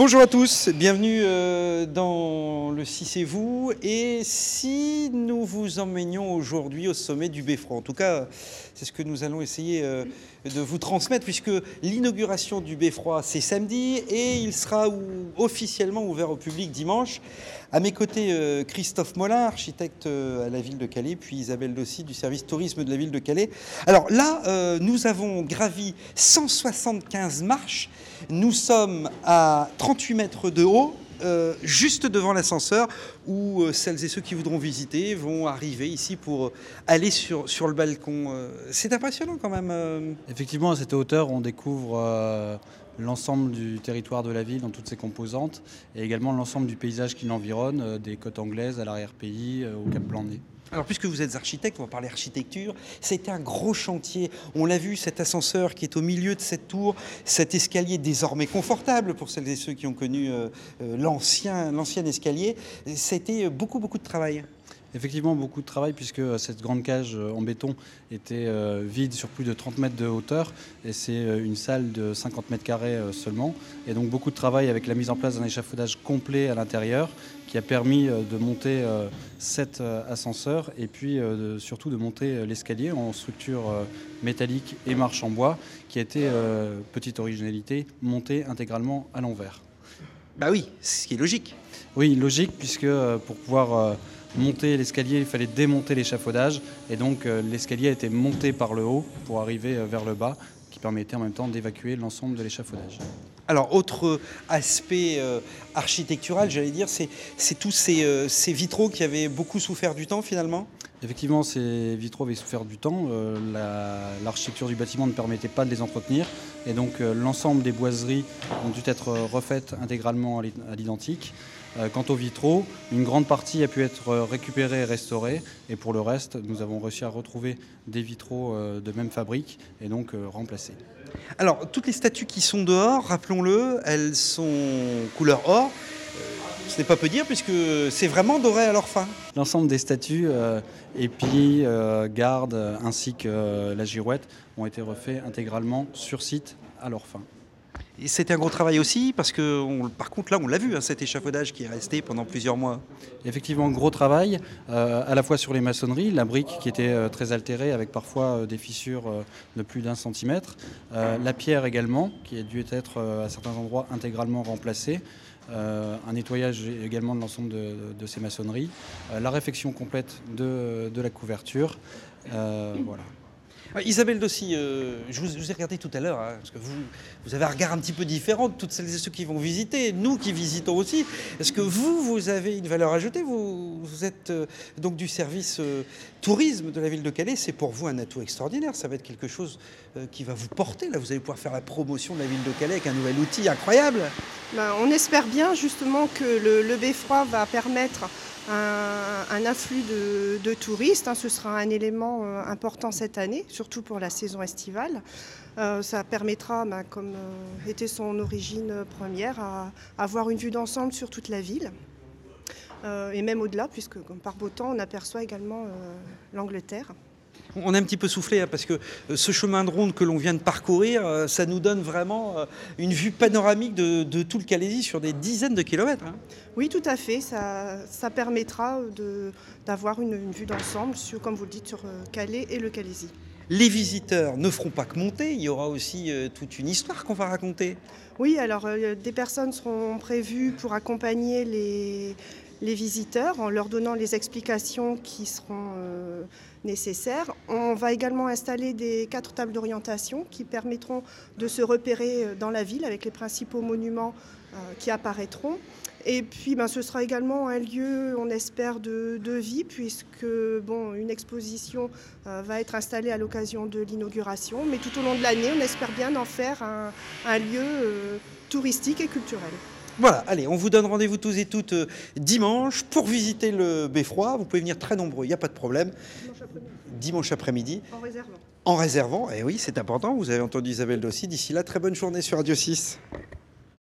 Bonjour à tous, bienvenue dans le Si c'est vous. Et si nous vous emmenions aujourd'hui au sommet du Beffroi, en tout cas, c'est ce que nous allons essayer de vous transmettre, puisque l'inauguration du Beffroi, c'est samedi et il sera officiellement ouvert au public dimanche. À mes côtés, Christophe Molin, architecte à la ville de Calais, puis Isabelle Dossi du service tourisme de la ville de Calais. Alors là, nous avons gravi 175 marches. Nous sommes à 38 mètres de haut, juste devant l'ascenseur, où celles et ceux qui voudront visiter vont arriver ici pour aller sur le balcon. C'est impressionnant quand même. Effectivement, à cette hauteur, on découvre l'ensemble du territoire de la ville dans toutes ses composantes et également l'ensemble du paysage qui l'environne, des côtes anglaises à l'arrière-pays, au Cap Blanc-Nez. Alors, puisque vous êtes architecte, on va parler architecture. C'était un gros chantier. On l'a vu, cet ascenseur qui est au milieu de cette tour, cet escalier désormais confortable pour celles et ceux qui ont connu l'ancien escalier. C'était beaucoup de travail. Effectivement, beaucoup de travail puisque cette grande cage en béton était vide sur plus de 30 mètres de hauteur et c'est une salle de 50 mètres carrés seulement. Et donc beaucoup de travail avec la mise en place d'un échafaudage complet à l'intérieur qui a permis de monter 7 ascenseurs et puis surtout de monter l'escalier en structure métallique et marche en bois qui a été, petite originalité, monté intégralement à l'envers. Bah oui, ce qui est logique. Oui, logique puisque pour pouvoir monter l'escalier, il fallait démonter l'échafaudage et donc l'escalier a été monté par le haut pour arriver vers le bas qui permettait en même temps d'évacuer l'ensemble de l'échafaudage. Alors, autre aspect architectural, j'allais dire, c'est tous ces vitraux qui avaient beaucoup souffert du temps finalement. Effectivement, ces vitraux avaient souffert du temps. L'architecture du bâtiment ne permettait pas de les entretenir et donc l'ensemble des boiseries ont dû être refaites intégralement à l'identique. Quant aux vitraux, une grande partie a pu être récupérée et restaurée et pour le reste, nous avons réussi à retrouver des vitraux de même fabrique et donc remplacés. Alors, toutes les statues qui sont dehors, rappelons-le, elles sont couleur or. Ce n'est pas peu dire puisque c'est vraiment doré à leur fin. L'ensemble des statues, épis, gardes ainsi que la girouette ont été refaits intégralement sur site à leur fin. Et c'était un gros travail aussi parce que, par contre, là, on l'a vu, hein, cet échafaudage qui est resté pendant plusieurs mois. Effectivement, gros travail, à la fois sur les maçonneries, la brique qui était très altérée avec parfois des fissures de plus d'1 centimètre, la pierre également qui a dû être à certains endroits intégralement remplacée, un nettoyage également de l'ensemble de ces maçonneries, la réfection complète de la couverture, voilà. Isabelle Dossi, je vous ai regardé tout à l'heure, hein, parce que vous avez un regard un petit peu différent de toutes celles et ceux qui vont visiter, nous qui visitons aussi. Est-ce que vous avez une valeur ajoutée? Vous êtes donc du service tourisme de la ville de Calais. C'est pour vous un atout extraordinaire. Ça va être quelque chose qui va vous porter. Là, vous allez pouvoir faire la promotion de la ville de Calais avec un nouvel outil incroyable. On espère bien justement que le Beffroi va permettre un afflux de touristes. Ce sera un élément important cette année, surtout pour la saison estivale. Ça permettra, comme était son origine première, à avoir une vue d'ensemble sur toute la ville. Et même au-delà, puisque par beau temps, on aperçoit également l'Angleterre. On a un petit peu soufflé hein, parce que ce chemin de ronde que l'on vient de parcourir, ça nous donne vraiment une vue panoramique de tout le Calaisis sur des dizaines de kilomètres. Hein. Oui, tout à fait. Ça permettra d'avoir une vue d'ensemble, comme vous le dites, sur Calais et le Calaisis. Les visiteurs ne feront pas que monter, il y aura aussi toute une histoire qu'on va raconter. Oui, alors des personnes seront prévues pour accompagner les visiteurs en leur donnant les explications qui seront nécessaires. On va également installer 4 tables d'orientation qui permettront de se repérer dans la ville avec les principaux monuments qui apparaîtront. Et puis ce sera également un lieu, on espère, de vie puisque une exposition va être installée à l'occasion de l'inauguration. Mais tout au long de l'année, on espère bien en faire un lieu touristique et culturel. Voilà, allez, on vous donne rendez-vous tous et toutes dimanche pour visiter le Beffroi. Vous pouvez venir très nombreux, il n'y a pas de problème. Dimanche après-midi. En réservant. En réservant, et oui, c'est important. Vous avez entendu Isabelle Dossi. D'ici là, très bonne journée sur Radio 6.